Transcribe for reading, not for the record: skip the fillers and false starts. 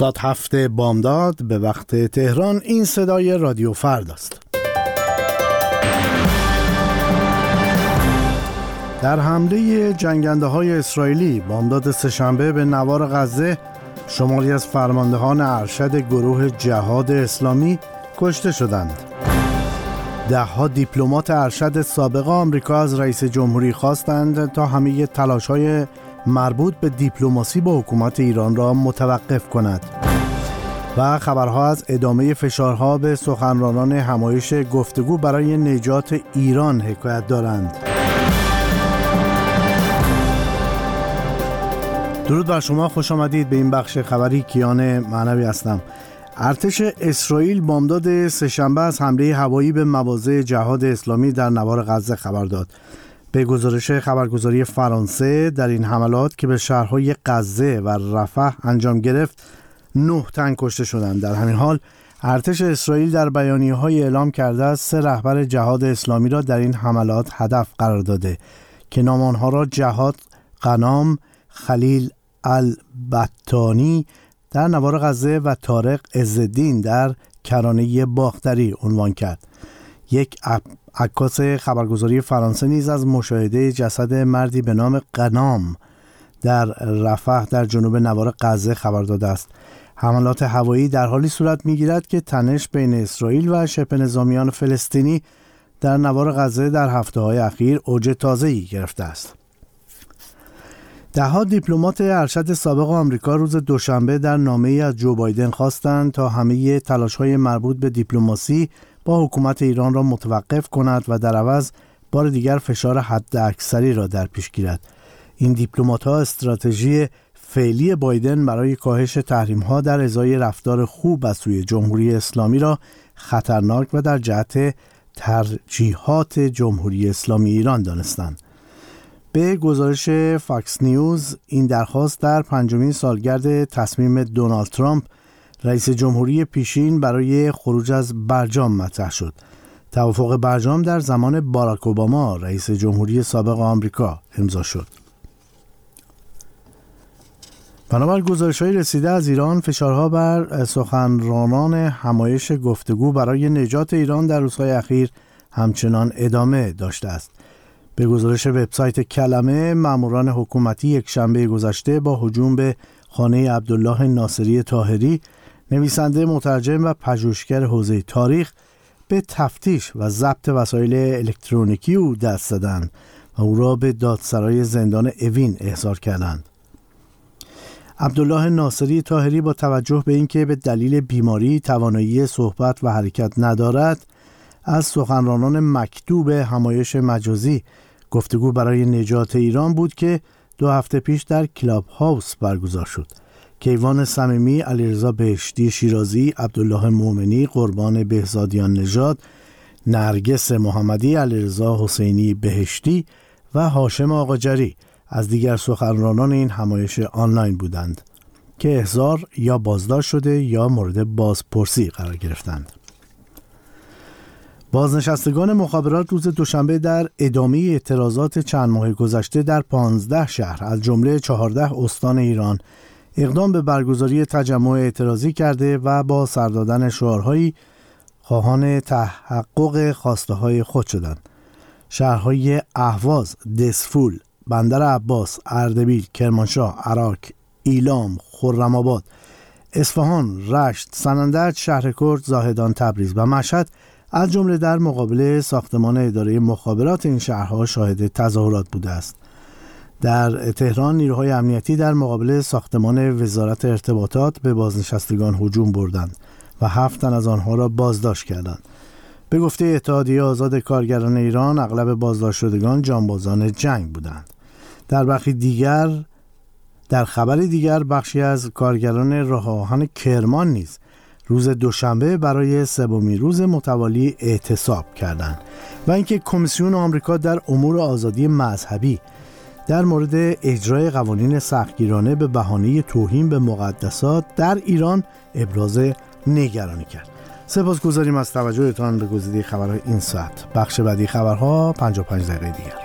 ساعت 7 بامداد به وقت تهران. این صدای رادیو فردا است. در حمله جنگنده‌های اسرائیلی بامداد سه‌شنبه به نوار غزه، شماری از فرماندهان ارشد گروه جهاد اسلامی کشته شدند. ده‌ها دیپلمات ارشد سابق آمریکا از رئیس جمهوری خواستند تا همه تلاش‌های مربوط به دیپلماسی با حکومت ایران را متوقف کند. و خبرها از ادامه فشارها به سخنرانان همایش گفتگو برای نجات ایران حکایت دارند. درود بر شما، خوش آمدید به این بخش خبری. کیان معنوی هستم. ارتش اسرائیل بامداد سه‌شنبه از حمله هوایی به مواضع جهاد اسلامی در نوار غزه خبر داد. به گزارش خبرگزاری فرانسه، در این حملات که به شهرهای غزه و رفح انجام گرفت 9 تن کشته شدند. در همین حال ارتش اسرائیل در بیانیه‌های اعلام کرده است 3 رهبر جهاد اسلامی را در این حملات هدف قرار داده که نام آنها را جهاد غنام خلیل البطانی در نوار غزه و طارق عزالدین در کرانه باختری عنوان کرد. یک عکاس خبرگزاری فرانسه نیز از مشاهده جسد مردی به نام غنام در رفح در جنوب نوار غزه خبر داده است. حملات هوایی در حالی صورت می‌گیرد که تنش بین اسرائیل و شبه نظامیان فلسطینی در نوار غزه در هفته‌های اخیر اوج تازه‌ای گرفته است. ده‌ها دیپلمات ارشد سابق آمریکا روز دوشنبه در نامه‌ای از جو بایدن خواستند تا همه تلاش‌های مربوط به دیپلماسی با حکومت ایران را متوقف کند و در عوض بار دیگر فشار حداکثری را در پیش گیرد. این دیپلمات‌ها استراتژی فعلی بایدن برای کاهش تحریم‌ها در ازای رفتار خوب از سوی جمهوری اسلامی را خطرناک و در جهت ترجیحات جمهوری اسلامی ایران دانستند. به گزارش فاکس نیوز، این درخواست در 5مین سالگرد تصمیم دونالد ترامپ رئیس جمهوری پیشین برای خروج از برجام مطرح شد. توافق برجام در زمان باراک اوباما رئیس جمهوری سابق آمریکا امضا شد. بنابر گزارش‌های رسیده از ایران، فشارها بر سخنرانان همایش گفتگو برای نجات ایران در روزهای اخیر همچنان ادامه داشته است. به گزارش وبسایت کلمه، ماموران حکومتی یک شنبه گذشته با هجوم به خانه عبدالله ناصری طاهری، نویسنده، مترجم و پژوهشگر حوزه تاریخ، به تفتیش و ضبط وسایل الکترونیکی او دست زدند و او را به دادسرای زندان اوین احضار کردند. عبدالله ناصری طاهری با توجه به اینکه به دلیل بیماری توانایی صحبت و حرکت ندارد، از سخنرانان مکتوب همایش مجازی گفتگو برای نجات ایران بود که 2 هفته پیش در کلاب هاوس برگزار شد. کیوان صمیمی، علیرضا بهشتی شیرازی، عبدالله مومنی قربان بهزادیان نژاد، نرگس محمدی، علیرضا حسینی بهشتی و هاشم آقاجری از دیگر سخنرانان این همایش آنلاین بودند که احضار یا بازداشت شده یا مورد بازپرسی قرار گرفتند. بازنشستگان مخابرات روز دوشنبه در ادامه اعتراضات چند ماه گذشته در 15 شهر از جمله 14 استان ایران اقدام به برگزاری تجمع اعتراضی کرده و با سر دادن شعارهایی خواهان تحقق خواسته‌های خود شدند. شهرهای اهواز، دسفول، بندر عباس، اردبیل، کرمانشاه، عراق، ایلام، خرم‌آباد، اصفهان، رشت، سنندج، شهرکرد، زاهدان، تبریز و مشهد از جمله در مقابل ساختمان اداره مخابرات این شهرها شاهد تظاهرات بوده است. در تهران نیروهای امنیتی در مقابل ساختمان وزارت ارتباطات به بازنشستگان هجوم بردند و 7 تن از آنها را بازداشت کردند. به گفته اتحادیه آزاد کارگران ایران، اغلب بازداشت شدگان جانبازان جنگ بودند. در خبری دیگر، بخشی از کارگران راه آهن کرمان نیز روز دوشنبه برای 3مین روز متوالی اعتصاب کردند. و اینکه کمیسیون آمریکا در امور آزادی مذهبی در مورد اجرای قوانین سختگیرانه به بهانه توهین به مقدسات در ایران ابراز نگرانی کرد. سپاسگزاریم از توجهتان به گزیده خبرهای این ساعت. بخش بعدی خبرها 55 دقیقه دیگر.